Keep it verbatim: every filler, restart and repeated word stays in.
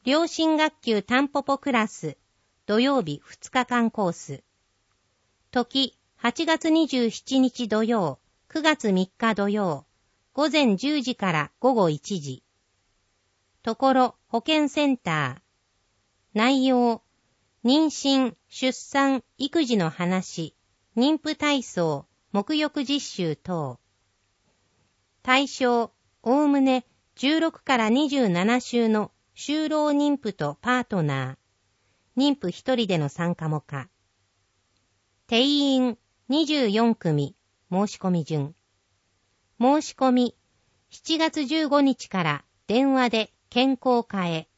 両親学級タンポポクラス、土曜日ふつかかんコース。時、はちがつにじゅうしちにち土曜、くがつみっか土曜、午前じゅうじから午後いちじ。ところ、保健センター。内容、妊娠、出産、育児の話、妊婦体操、沐浴実習等。対象、おおむねじゅうろくからにじゅうななしゅうの就労妊婦とパートナー。妊婦一人での参加も可。定員にじゅうよんくみ、申し込み順。申し込み、しちがつじゅうごにちから電話で健康課へ。